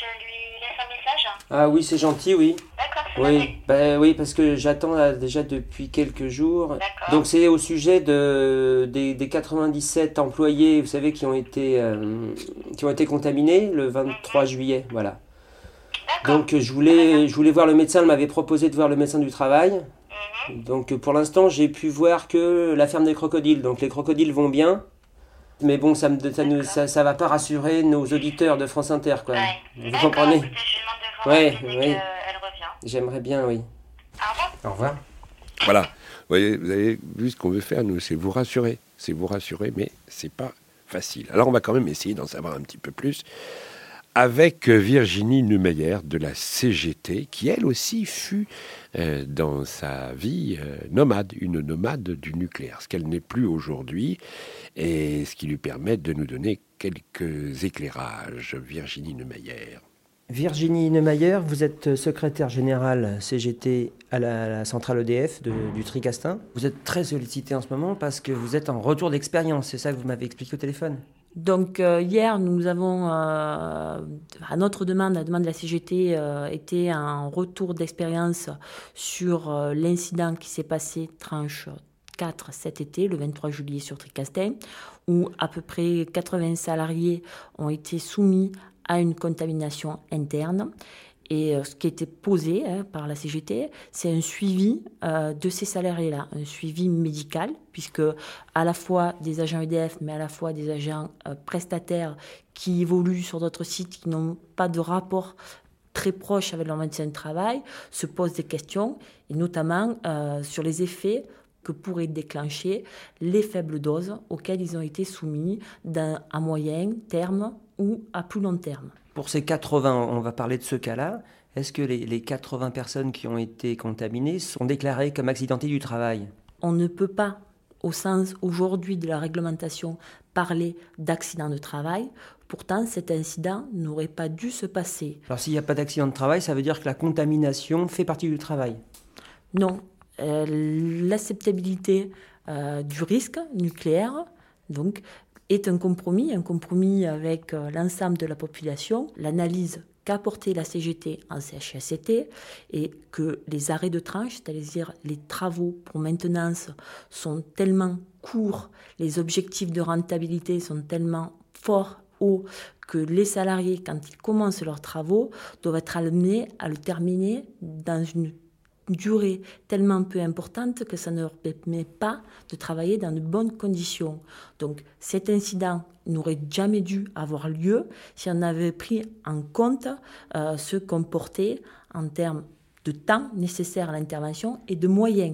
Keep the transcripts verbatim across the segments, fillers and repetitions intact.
lui laisse un message? Ah oui, c'est gentil, oui. D'accord, c'est Oui, noté. bah, oui, parce que j'attends là, déjà depuis quelques jours. D'accord. Donc c'est au sujet de, des, des quatre-vingt-dix-sept employés, vous savez, qui ont été, euh, qui ont été contaminés le vingt-trois juillet, voilà. D'accord. Donc je voulais, je voulais voir le médecin, elle m'avait proposé de voir le médecin du travail. Mhm. Donc pour l'instant, j'ai pu voir que la ferme des crocodiles. Donc les crocodiles vont bien. Mais bon, ça ne ça, ne- ça, ça va pas rassurer nos auditeurs de France Inter, quoi. Ouais. Vous D'accord, comprenez? écoutez, je lui demande de vous Ouais, rappeler dès oui. qu'elle revient. J'aimerais bien, oui. Au revoir. Au revoir. Voilà. Vous voyez, vous avez vu ce qu'on veut faire, nous, c'est vous rassurer. C'est vous rassurer, mais c'est pas facile. Alors, on va quand même essayer d'en savoir un petit peu plus avec Virginie Neumeyer de la C G T, qui elle aussi fut euh, dans sa vie euh, nomade, une nomade du nucléaire, ce qu'elle n'est plus aujourd'hui, et ce qui lui permet de nous donner quelques éclairages. Virginie Neumeyer. Virginie Neumeyer, vous êtes secrétaire générale C G T à la, à la centrale E D F de, du Tricastin. Vous êtes très sollicité en ce moment parce que vous êtes en retour d'expérience, c'est ça que vous m'avez expliqué au téléphone? Donc euh, hier, nous avons, euh, à notre demande, à la demande de la C G T, euh, été un retour d'expérience sur euh, l'incident qui s'est passé tranche quatre cet été, le vingt-trois juillet sur Tricastin, où à peu près quatre-vingts salariés ont été soumis à une contamination interne. Et euh, ce qui a été posé hein, par la C G T, c'est un suivi euh, de ces salariés-là, un suivi médical, puisque à la fois des agents E D F, mais à la fois des agents euh, prestataires qui évoluent sur d'autres sites, qui n'ont pas de rapport très proche avec leur médecin de travail, se posent des questions, et notamment euh, sur les effets que pourraient déclencher les faibles doses auxquelles ils ont été soumis d'un, à moyen terme ou à plus long terme. Pour ces quatre-vingts, on va parler de ce cas-là. Est-ce que les, les quatre-vingts personnes qui ont été contaminées sont déclarées comme accidentées du travail? On ne peut pas, au sens aujourd'hui de la réglementation, parler d'accident de travail. Pourtant, cet incident n'aurait pas dû se passer. Alors s'il n'y a pas d'accident de travail, ça veut dire que la contamination fait partie du travail? Non. Euh, l'acceptabilité euh, du risque nucléaire, donc, est un compromis, un compromis avec euh, l'ensemble de la population. L'analyse qu'a apportée la C G T en C H S C T et que les arrêts de tranche, c'est-à-dire les travaux pour maintenance, sont tellement courts, les objectifs de rentabilité sont tellement forts, hauts, que les salariés, quand ils commencent leurs travaux, doivent être amenés à le terminer dans une durée tellement peu importante que ça ne leur permet pas de travailler dans de bonnes conditions. Donc cet incident n'aurait jamais dû avoir lieu si on avait pris en compte euh, ce qu'on portait en termes de temps nécessaire à l'intervention et de moyens.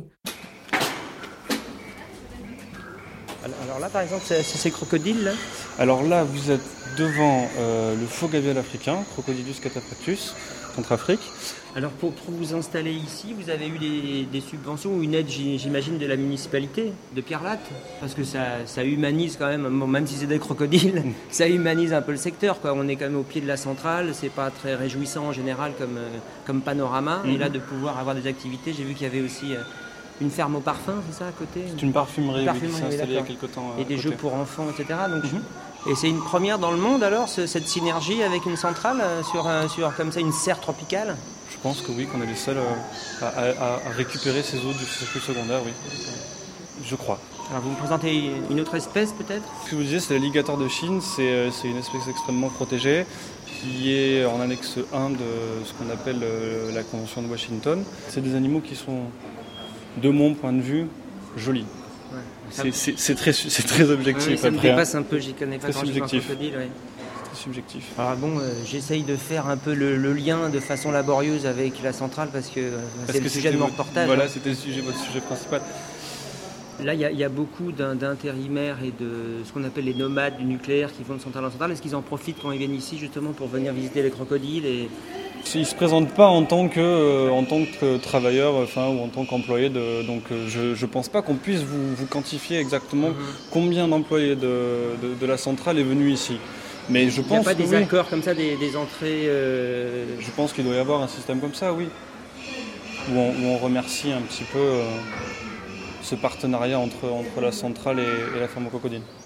Alors là, par exemple, c'est ces crocodiles là. Alors là, vous êtes devant euh, le faux gavial africain, Crocodilus cataphractus, Centrafrique. Alors pour, pour vous installer ici, vous avez eu des, des subventions ou une aide, j'imagine, de la municipalité de Pierrelatte? Parce que ça, ça humanise quand même, bon, même si c'est des crocodiles, ça humanise un peu le secteur, quoi. On est quand même au pied de la centrale, c'est pas très réjouissant en général comme, comme panorama. Mm-hmm. Et là, de pouvoir avoir des activités, j'ai vu qu'il y avait aussi une ferme au parfum, c'est ça, à côté? C'est une parfumerie, une parfumerie oui, qui s'est installée oui, il y a quelques temps. Et des côté. jeux pour enfants, et cetera. Donc, Mm-hmm. Et c'est une première dans le monde alors, ce, cette synergie avec une centrale sur, un, sur comme ça une serre tropicale? Je pense que oui, qu'on est les seuls à, à, à récupérer ces eaux du circuit secondaire, oui. Je crois. Alors vous me présentez une autre espèce peut-être? Ce que vous disiez, c'est l'alligator de Chine, c'est, c'est une espèce extrêmement protégée qui est en annexe un de ce qu'on appelle la Convention de Washington. C'est des animaux qui sont, de mon point de vue, jolis. Ouais. C'est, c'est, c'est, très, c'est très objectif. Oui, ça après, me dépasse un peu, j'y connais pas très grand-chose en crocodile. Ouais. C'est subjectif. Alors bon, euh, j'essaye de faire un peu le, le lien de façon laborieuse avec la centrale parce que euh, parce c'est que le sujet de mon votre, reportage. Voilà, hein. c'était le sujet, votre sujet principal. Là, il y, y a beaucoup d'intérimaires et de ce qu'on appelle les nomades du nucléaire qui vont de centrale en centrale. Est-ce qu'ils en profitent quand ils viennent ici justement pour venir visiter les crocodiles et... Ils ne se présentent pas en tant que, euh, en tant que travailleur enfin, ou en tant qu'employé. De, donc euh, je ne pense pas qu'on puisse vous, vous quantifier exactement mm-hmm. combien d'employés de, de, de la centrale est venu ici. Mais je pense il n'y a pas des oui. accords comme ça, des, des entrées... Euh... Je pense qu'il doit y avoir un système comme ça, oui. Où on, où on remercie un petit peu euh, ce partenariat entre, entre la centrale et, et la ferme aux crocodiles.